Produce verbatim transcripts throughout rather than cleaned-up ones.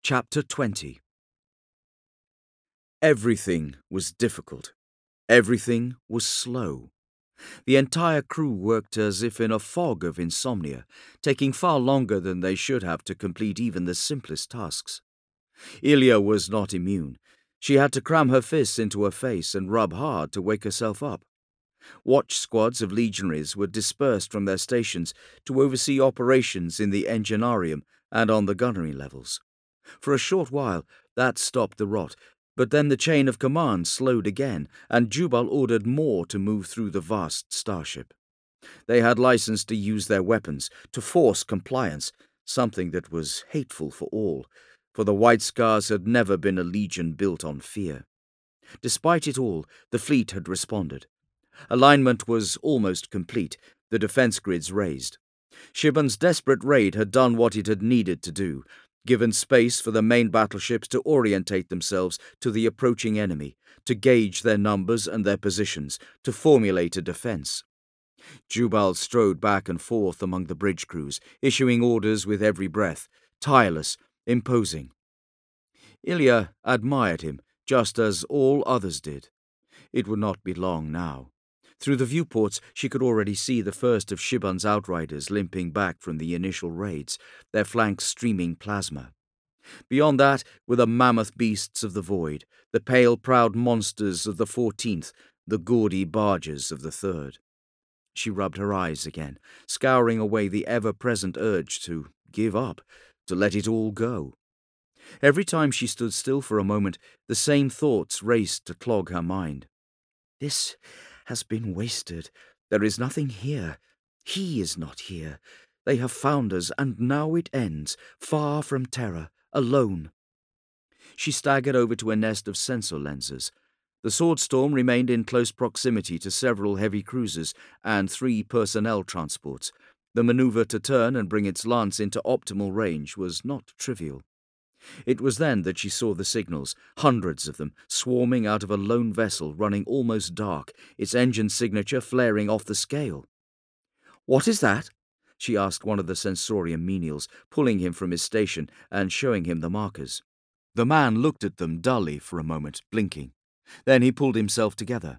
Chapter twenty. Everything was difficult. Everything was slow. The entire crew worked as if in a fog of insomnia, taking far longer than they should have to complete even the simplest tasks. Ilya was not immune. She had to cram her fists into her face and rub hard to wake herself up. Watch squads of legionaries were dispersed from their stations to oversee operations in the enginarium and on the gunnery levels. For a short while, that stopped the rot, but then the chain of command slowed again, and Jubal ordered more to move through the vast starship. They had license to use their weapons, to force compliance, something that was hateful for all, for the White Scars had never been a legion built on fear. Despite it all, the fleet had responded. Alignment was almost complete, the defense grids raised. Shiban's desperate raid had done what it had needed to do, given space for the main battleships to orientate themselves to the approaching enemy, to gauge their numbers and their positions, to formulate a defense. Jubal strode back and forth among the bridge crews, issuing orders with every breath, tireless, imposing. Ilya admired him, just as all others did. It would not be long now. Through the viewports, she could already see the first of Shiban's outriders limping back from the initial raids, their flanks streaming plasma. Beyond that were the mammoth beasts of the void, the pale, proud monsters of the fourteenth, the gaudy barges of the third. She rubbed her eyes again, scouring away the ever-present urge to give up, to let it all go. Every time she stood still for a moment, the same thoughts raced to clog her mind. This has been wasted. There is nothing here. He is not here. They have found us, and now it ends, far from terror, alone. She staggered over to a nest of sensor lenses. The Swordstorm remained in close proximity to several heavy cruisers and three personnel transports. The maneuver to turn and bring its lance into optimal range was not trivial. It was then that she saw the signals, hundreds of them, swarming out of a lone vessel running almost dark, its engine signature flaring off the scale. "What is that?" she asked one of the sensorium menials, pulling him from his station and showing him the markers. The man looked at them dully for a moment, blinking. Then he pulled himself together.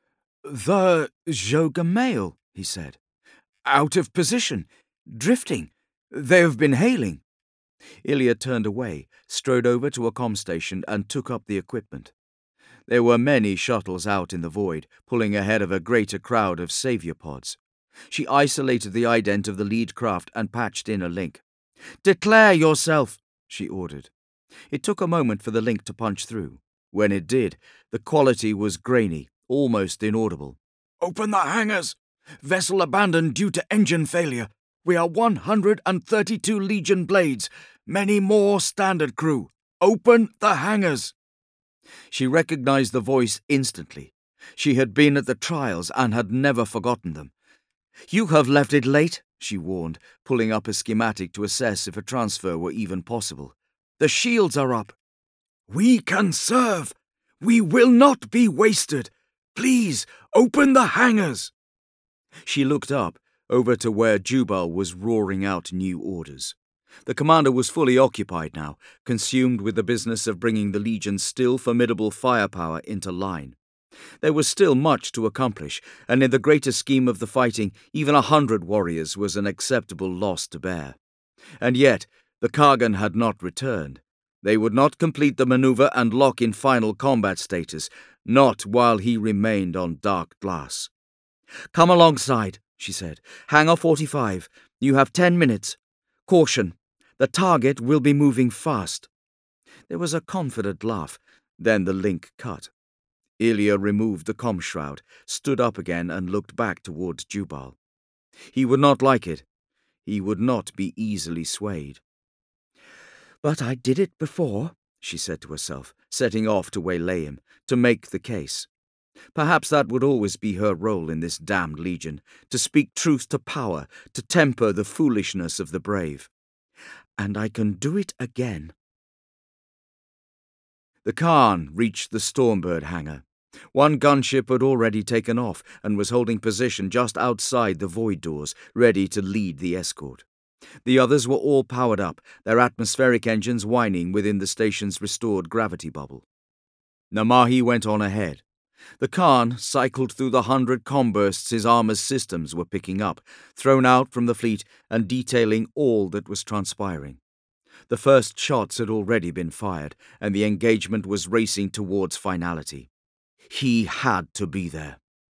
"The Jogamail," he said. "Out of position. Drifting. They have been hailing." Ilya turned away, strode over to a comm station and took up the equipment. There were many shuttles out in the void, pulling ahead of a greater crowd of savior pods. She isolated the ident of the lead craft and patched in a link. "Declare yourself," she ordered. It took a moment for the link to punch through. When it did, the quality was grainy, almost inaudible. "Open the hangars! Vessel abandoned due to engine failure. We are one hundred thirty-two Legion blades, many more standard crew. Open the hangars!" She recognized the voice instantly. She had been at the trials and had never forgotten them. "You have left it late," she warned, pulling up a schematic to assess if a transfer were even possible. "The shields are up." "We can serve. We will not be wasted. Please, open the hangars." She looked up, over to where Jubal was roaring out new orders. The commander was fully occupied now, consumed with the business of bringing the Legion's still formidable firepower into line. There was still much to accomplish, and in the greater scheme of the fighting, even a hundred warriors was an acceptable loss to bear. And yet, the Kargan had not returned. They would not complete the maneuver and lock in final combat status, not while he remained on dark glass. "Come alongside," she said. "Hangar forty-five. You have ten minutes. Caution. The target will be moving fast." There was a confident laugh. Then the link cut. Ilya removed the comm shroud, stood up again and looked back towards Jubal. He would not like it. He would not be easily swayed. "But I did it before," she said to herself, setting off to waylay him, to make the case. Perhaps that would always be her role in this damned Legion, to speak truth to power, to temper the foolishness of the brave. And I can do it again. The Khan reached the Stormbird hangar. One gunship had already taken off and was holding position just outside the void doors, ready to lead the escort. The others were all powered up, their atmospheric engines whining within the station's restored gravity bubble. Namahi went on ahead. The Khan cycled through the hundred combursts his armor's systems were picking up, thrown out from the fleet and detailing all that was transpiring. The first shots had already been fired, and the engagement was racing towards finality. He had to be there.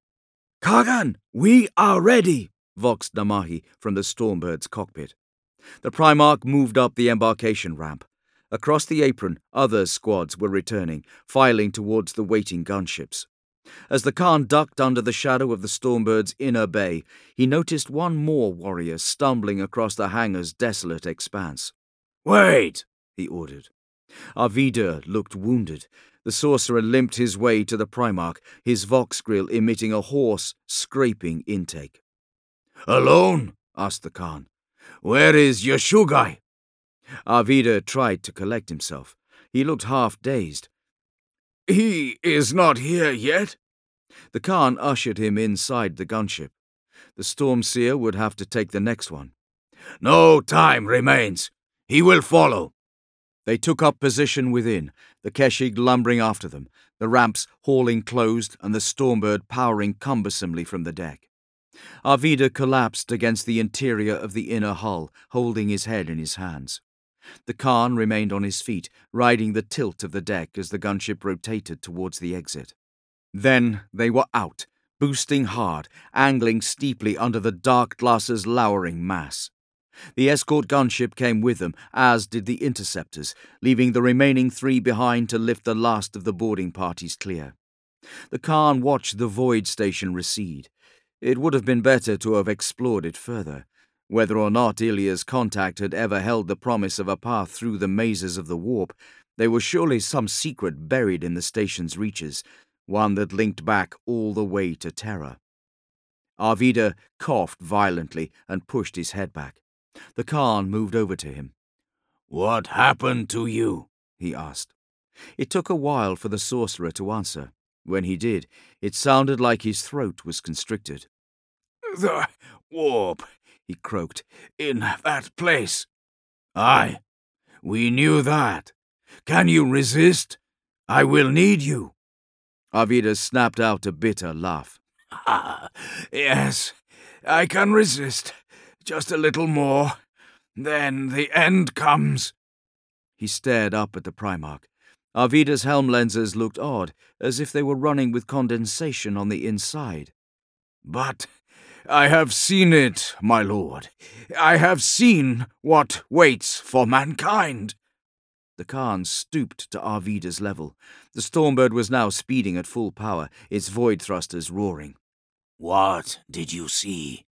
"Kagan, we are ready!" voxed Namahi from the Stormbird's cockpit. The Primarch moved up the embarkation ramp. Across the apron, other squads were returning, filing towards the waiting gunships. As the Khan ducked under the shadow of the Stormbird's inner bay, he noticed one more warrior stumbling across the hangar's desolate expanse. "Wait!" he ordered. Arvida looked wounded. The sorcerer limped his way to the Primarch, his vox grill emitting a hoarse, scraping intake. "Alone?" asked the Khan. "Where is Yashugai?" Arvida tried to collect himself. He looked half-dazed. "He is not here yet?" The Khan ushered him inside the gunship. The Stormseer would have to take the next one. "No time remains. He will follow." They took up position within, the Keshig lumbering after them, the ramps hauling closed and the Stormbird powering cumbersomely from the deck. Arvida collapsed against the interior of the inner hull, holding his head in his hands. The Khan remained on his feet, riding the tilt of the deck as the gunship rotated towards the exit. Then they were out, boosting hard, angling steeply under the dark glass's lowering mass. The escort gunship came with them, as did the interceptors, leaving the remaining three behind to lift the last of the boarding parties clear. The Khan watched the void station recede. It would have been better to have explored it further. Whether or not Ilya's contact had ever held the promise of a path through the mazes of the warp, there was surely some secret buried in the station's reaches, one that linked back all the way to Terra. Arvida coughed violently and pushed his head back. The Khan moved over to him. "What happened to you?" he asked. It took a while for the sorcerer to answer. When he did, it sounded like his throat was constricted. "The warp," he croaked, "in that place." "Aye, we knew that. Can you resist? I will need you." Arvida snapped out a bitter laugh. "Ah, yes, I can resist. Just a little more. Then the end comes." He stared up at the Primarch. Arvida's helm lenses looked odd, as if they were running with condensation on the inside. "But I have seen it, my lord. I have seen what waits for mankind." The Khan stooped to Arvida's level. The Stormbird was now speeding at full power, its void thrusters roaring. "What did you see?"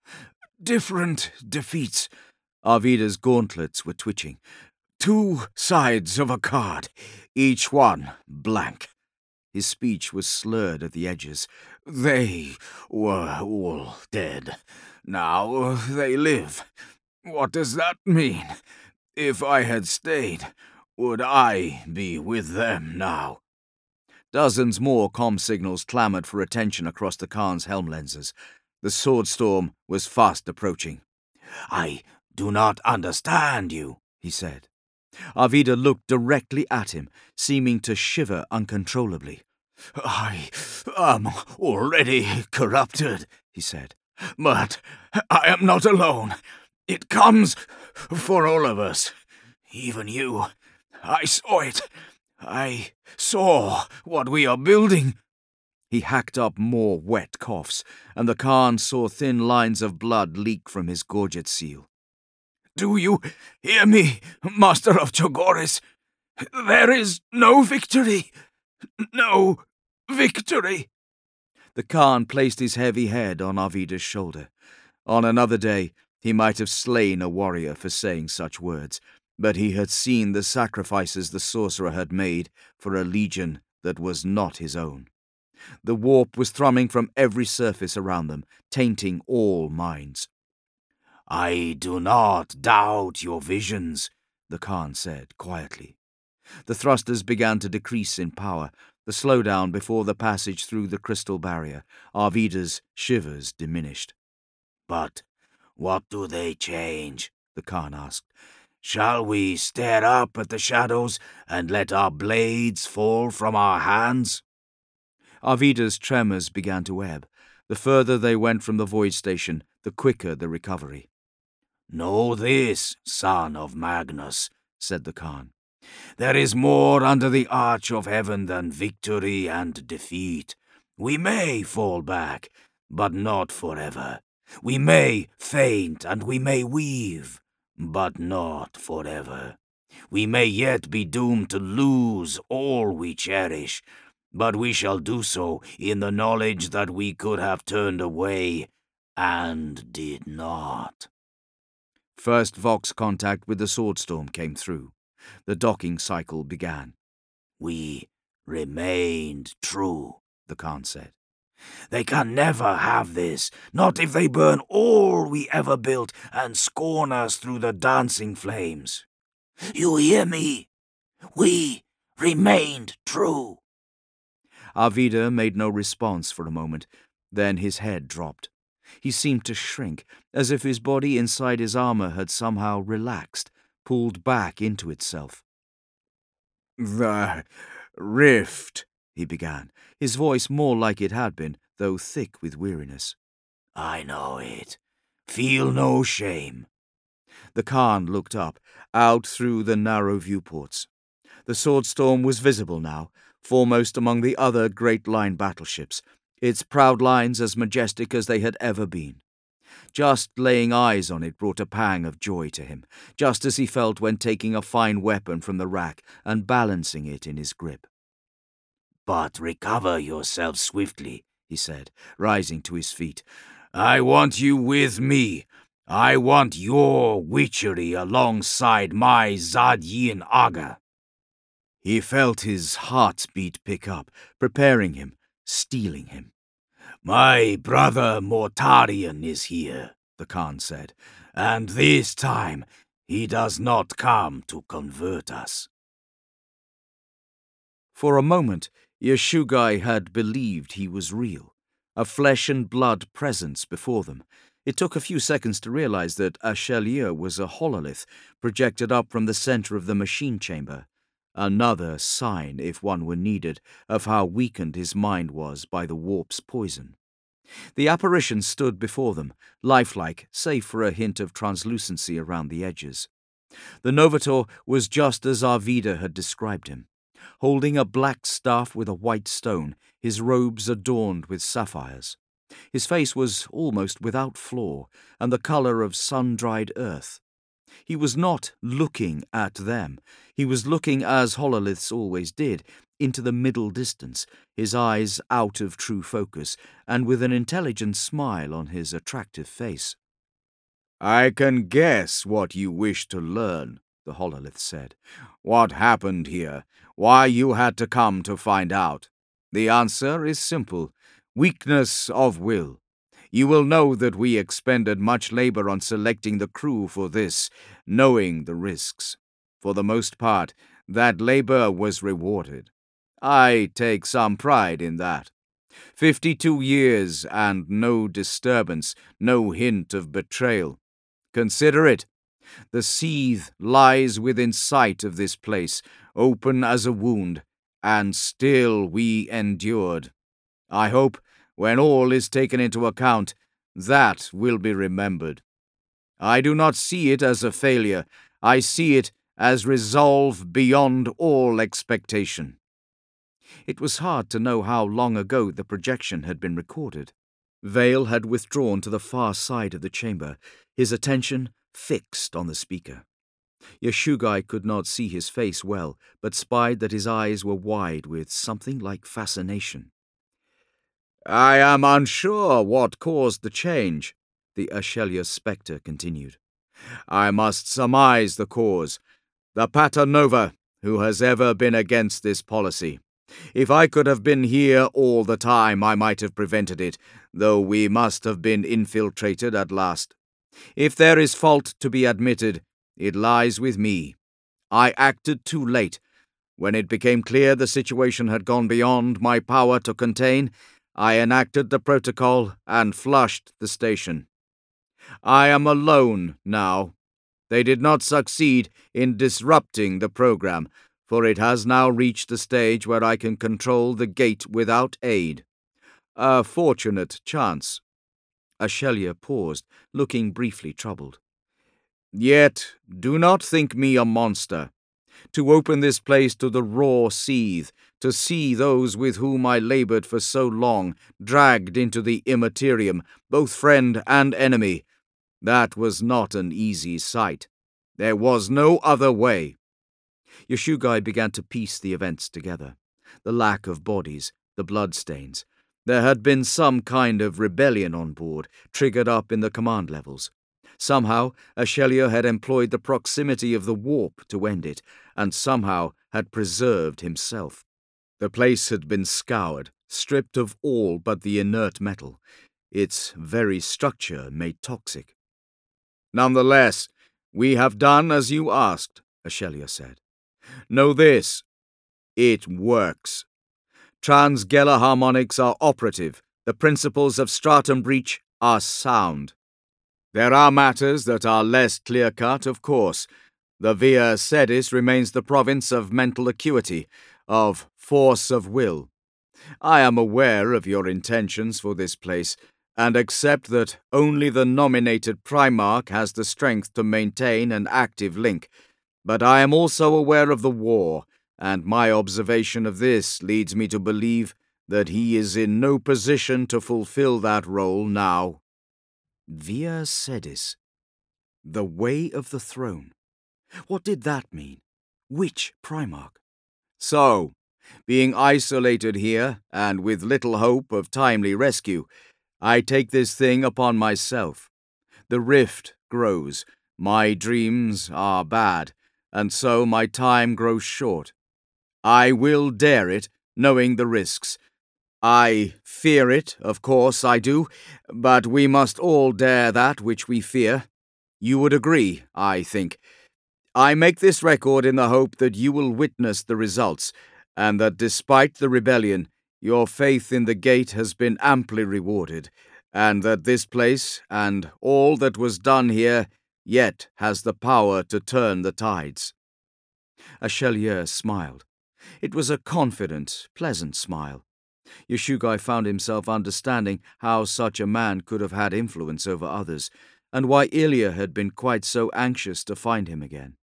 "Different defeats." Arvida's gauntlets were twitching. "Two sides of a card, each one blank." His speech was slurred at the edges. "They were all dead. Now they live. What does that mean? If I had stayed, would I be with them now?" Dozens more comm signals clamored for attention across the Khan's helm lenses. The sword storm was fast approaching. "I do not understand you," he said. Arvida looked directly at him, seeming to shiver uncontrollably. "I am already corrupted," he said. "But I am not alone. It comes for all of us. Even you. I saw it. I saw what we are building." He hacked up more wet coughs, and the Khan saw thin lines of blood leak from his gorget seal. "Do you hear me, Master of Chogoris? There is no victory. No victory." The Khan placed his heavy head on Arvida's shoulder. On another day, he might have slain a warrior for saying such words, but he had seen the sacrifices the sorcerer had made for a legion that was not his own. The warp was thrumming from every surface around them, tainting all minds. "I do not doubt your visions," the Khan said quietly. The thrusters began to decrease in power, the slowdown before the passage through the crystal barrier. Arvida's shivers diminished. "But what do they change?" the Khan asked. "Shall we stare up at the shadows and let our blades fall from our hands?" Arvida's tremors began to ebb. The further they went from the void station, the quicker the recovery. "Know this, son of Magnus," said the Khan. "There is more under the arch of heaven than victory and defeat. We may fall back, but not forever. We may faint and we may weave, but not forever. We may yet be doomed to lose all we cherish, but we shall do so in the knowledge that we could have turned away and did not." First Vox contact with the Swordstorm came through. The docking cycle began. "We remained true," the Khan said. "They can never have this, not if they burn all we ever built and scorn us through the dancing flames. You hear me? We remained true." Arvida made no response for a moment, then his head dropped. He seemed to shrink, as if his body inside his armor had somehow relaxed, pulled back into itself. "The rift," he began, his voice more like it had been, though thick with weariness. "I know it. Feel no shame." The Khan looked up, out through the narrow viewports. The Swordstorm was visible now, foremost among the other Great Line battleships, its proud lines as majestic as they had ever been. Just laying eyes on it brought a pang of joy to him, just as he felt when taking a fine weapon from the rack and balancing it in his grip. "But recover yourself swiftly," he said, rising to his feet. "I want you with me. I want your witchery alongside my Zad-Yin Aga." He felt his heartbeat pick up, preparing him, steeling him. "My brother Mortarion is here," the Khan said, "and this time he does not come to convert us." For a moment, Yashugai had believed he was real, a flesh-and-blood presence before them. It took a few seconds to realize that Ashelier was a hololith projected up from the center of the machine chamber, another sign, if one were needed, of how weakened his mind was by the warp's poison. The apparition stood before them, lifelike, save for a hint of translucency around the edges. The Novator was just as Arvida had described him, holding a black staff with a white stone, his robes adorned with sapphires. His face was almost without flaw, and the color of sun-dried earth. He was not looking at them. He was looking, as hololiths always did, into the middle distance, his eyes out of true focus, and with an intelligent smile on his attractive face. "I can guess what you wish to learn," the hololith said. "What happened here? Why you had to come to find out? The answer is simple. Weakness of will. You will know that we expended much labor on selecting the crew for this, knowing the risks. For the most part, that labor was rewarded. I take some pride in that. Fifty-two years and no disturbance, no hint of betrayal. Consider it. The seethe lies within sight of this place, open as a wound, and still we endured. I hope, when all is taken into account, that will be remembered. I do not see it as a failure. I see it as resolve beyond all expectation." It was hard to know how long ago the projection had been recorded. Vale had withdrawn to the far side of the chamber, his attention fixed on the speaker. Yashugai could not see his face well, but spied that his eyes were wide with something like fascination. "I am unsure what caused the change," the Ashelier spectre continued. "I must surmise the cause. The Pater Nova, who has ever been against this policy. If I could have been here all the time, I might have prevented it, though we must have been infiltrated at last. If there is fault to be admitted, it lies with me. I acted too late. When it became clear the situation had gone beyond my power to contain, I enacted the protocol and flushed the station. I am alone now. they did not succeed in disrupting the program, for it has now reached the stage where I can control the gate without aid. A fortunate chance." Ashelier paused, looking briefly troubled. "Yet do not think me a monster. To open this place to the raw seethe, to see those with whom I laboured for so long dragged into the immaterium, both friend and enemy, that was not an easy sight. There was no other way." Yashugai began to piece the events together. The lack of bodies, the bloodstains. There had been some kind of rebellion on board, triggered up in the command levels. Somehow, Ashelier had employed the proximity of the warp to end it, and somehow had preserved himself. The place had been scoured, stripped of all but the inert metal, its very structure made toxic. "Nonetheless, we have done as you asked," Ashelier said. "Know this. It works. Trans-Geller harmonics are operative. The principles of stratum breach are sound. There are matters that are less clear-cut, of course. The Via Sedis remains the province of mental acuity, of force of will. I am aware of your intentions for this place, and accept that only the nominated Primarch has the strength to maintain an active link. But I am also aware of the war, and my observation of this leads me to believe that he is in no position to fulfill that role now." Via Sedis. The Way of the Throne. What did that mean? Which Primarch? So, being isolated here, and with little hope of timely rescue, I take this thing upon myself. The rift grows, my dreams are bad, and so my time grows short. I will dare it, knowing the risks. I fear it, of course I do, but we must all dare that which we fear. You would agree, I think. I make this record in the hope that you will witness the results, and that despite the rebellion, your faith in the gate has been amply rewarded, and that this place, and all that was done here, yet has the power to turn the tides." Ashelier smiled. It was a confident, pleasant smile. Yashugai found himself understanding how such a man could have had influence over others, and why Ilya had been quite so anxious to find him again.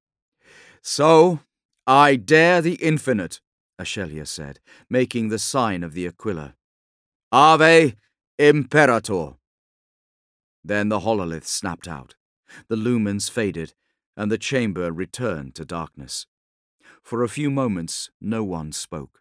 "So, I dare the infinite," Ashelier said, making the sign of the Aquila. "Ave Imperator." Then the hololith snapped out. The lumens faded, and the chamber returned to darkness. For a few moments, no one spoke.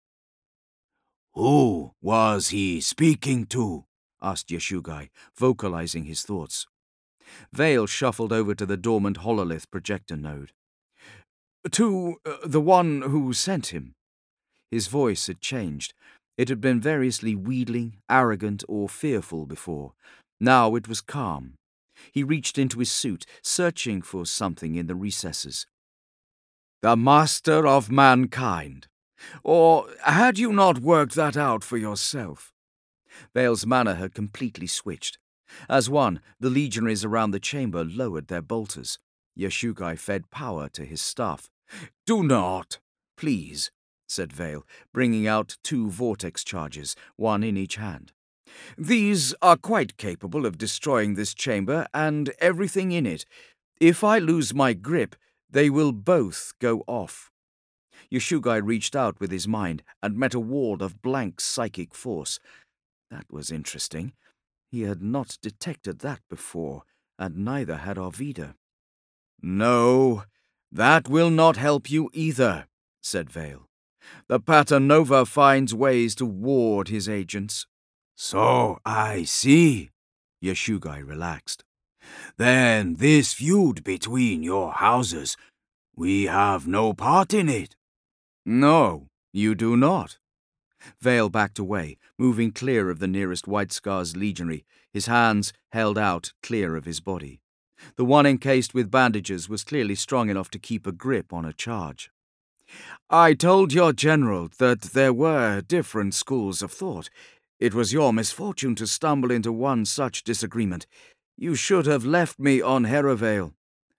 "Who was he speaking to?" asked Yashugai, vocalizing his thoughts. Vale shuffled over to the dormant hololith projector node. "To uh, the one who sent him." His voice had changed. It had been variously wheedling, arrogant, or fearful before. Now it was calm. He reached into his suit, searching for something in the recesses. "The master of mankind. Or had you not worked that out for yourself?" Vale's manner had completely switched. As one, the legionaries around the chamber lowered their bolters. Yashugai fed power to his staff. "Do not, please," said Vale, bringing out two vortex charges, one in each hand. "These are quite capable of destroying this chamber and everything in it. If I lose my grip, they will both go off." Yashugai reached out with his mind and met a wall of blank psychic force. That was interesting. He had not detected that before, and neither had Arvida. "No, that will not help you either," said Vale. "The Pater Nova finds ways to ward his agents." "So I see," Yashugai relaxed. "Then this feud between your houses, we have no part in it." "No, you do not." Vale backed away, moving clear of the nearest White Scar's legionary, his hands held out clear of his body. The one encased with bandages was clearly strong enough to keep a grip on a charge. "I told your general that there were different schools of thought. It was your misfortune to stumble into one such disagreement. You should have left me on Harrowvale."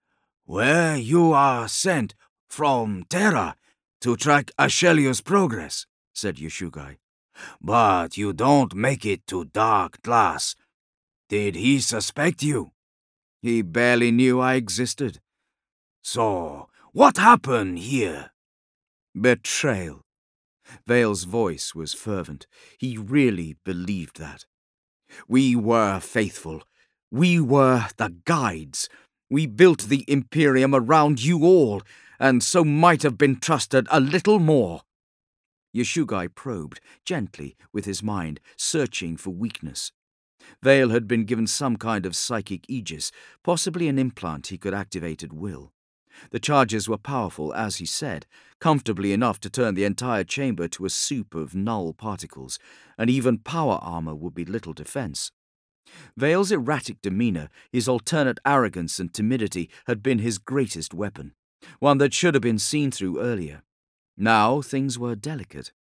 Where you are sent from Terra to track Ashelia's progress, said Yoshugai. But you don't make it to Dark Glass. Did he suspect you? He barely knew I existed. So, what happened here? Betrayal. Vale's voice was fervent. He really believed that. We were faithful. We were the guides. We built the Imperium around you all, and so might have been trusted a little more. Yoshugai probed, gently, with his mind, searching for weakness. Vale had been given some kind of psychic aegis, possibly an implant he could activate at will. The charges were powerful, as he said, comfortably enough to turn the entire chamber to a soup of null particles, and even power armor would be little defense. Vale's erratic demeanor, his alternate arrogance and timidity had been his greatest weapon, one that should have been seen through earlier. Now things were delicate.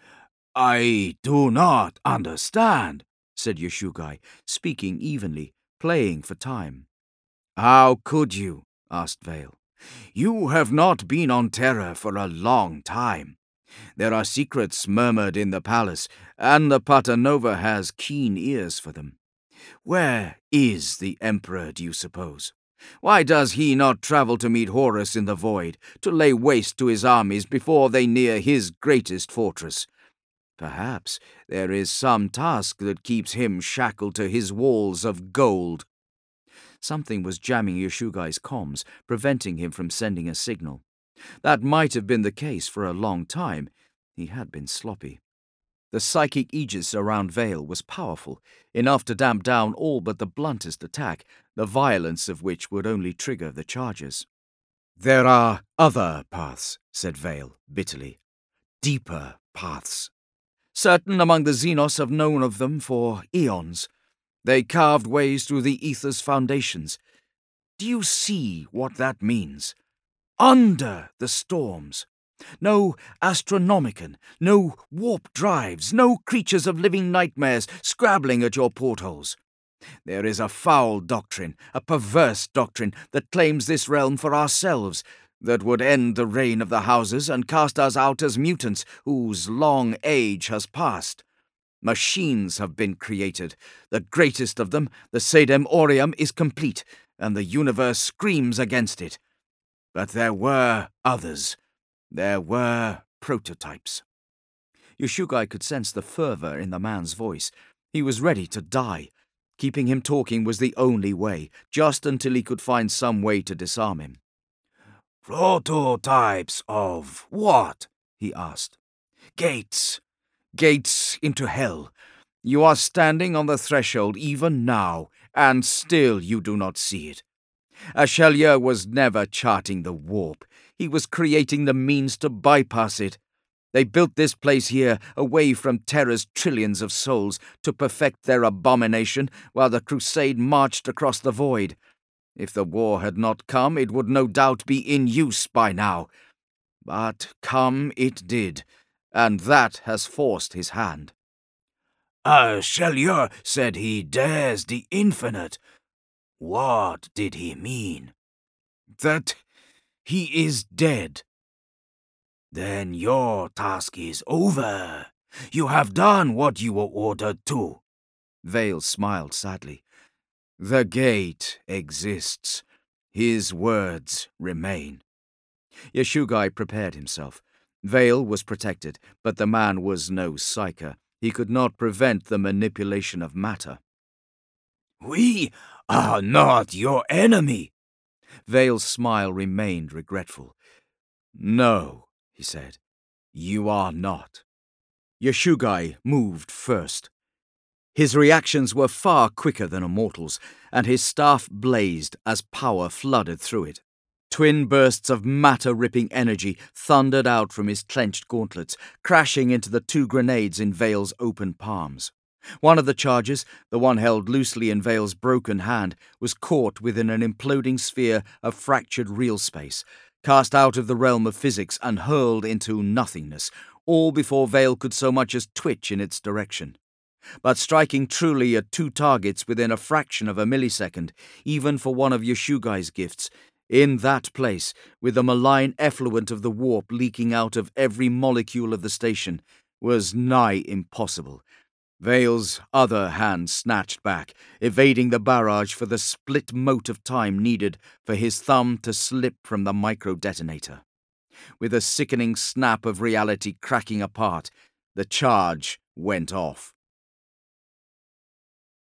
I do not understand, said Yoshugai, speaking evenly, playing for time. How could you? Asked Vale. You have not been on Terra for a long time. There are secrets murmured in the palace, and the Pater Nova has keen ears for them. Where is the Emperor, do you suppose? Why does he not travel to meet Horus in the void, to lay waste to his armies before they near his greatest fortress? Perhaps there is some task that keeps him shackled to his walls of gold. Something was jamming Yoshugai's comms, preventing him from sending a signal. That might have been the case for a long time. He had been sloppy. The psychic aegis around Vale was powerful, enough to damp down all but the bluntest attack, the violence of which would only trigger the charges. There are other paths, said Vale bitterly. Deeper paths. Certain among the Xenos have known of them for eons. They carved ways through the ether's foundations. Do you see what that means? Under the storms. No Astronomicon, no warp drives, no creatures of living nightmares scrabbling at your portholes. There is a foul doctrine, a perverse doctrine, that claims this realm for ourselves, that would end the reign of the houses and cast us out as mutants whose long age has passed. Machines have been created. The greatest of them, the Sedem Aureum, is complete, and the universe screams against it. But there were others. There were prototypes. Yoshugai could sense the fervor in the man's voice. He was ready to die. Keeping him talking was the only way, just until he could find some way to disarm him. Prototypes of what? He asked. Gates. Gates into hell. You are standing on the threshold even now, and still you do not see it. Ashelia was never charting the warp. He was creating the means to bypass it. They built this place here, away from Terra's trillions of souls, to perfect their abomination, while the Crusade marched across the void. If the war had not come, it would no doubt be in use by now. But come it did, and that has forced his hand. Ashelier said he dares the infinite. What did he mean? That he is dead. Then your task is over. You have done what you were ordered to. Vale smiled sadly. The gate exists. His words remain. Yoshugai prepared himself. Vale was protected, but the man was no psyker. He could not prevent the manipulation of matter. We are not your enemy. Vale's smile remained regretful. No, he said, you are not. Yoshugai moved first. His reactions were far quicker than a mortal's, and his staff blazed as power flooded through it. Twin bursts of matter-ripping energy thundered out from his clenched gauntlets, crashing into the two grenades in Vale's open palms. One of the charges, the one held loosely in Vale's broken hand, was caught within an imploding sphere of fractured real space, cast out of the realm of physics and hurled into nothingness, all before Vale could so much as twitch in its direction. But striking truly at two targets within a fraction of a millisecond, even for one of Yoshugai's gifts, In that place, with the malign effluent of the warp leaking out of every molecule of the station, was nigh impossible. Vale's other hand snatched back, evading the barrage for the split mote of time needed for his thumb to slip from the micro-detonator. With a sickening snap of reality cracking apart, the charge went off.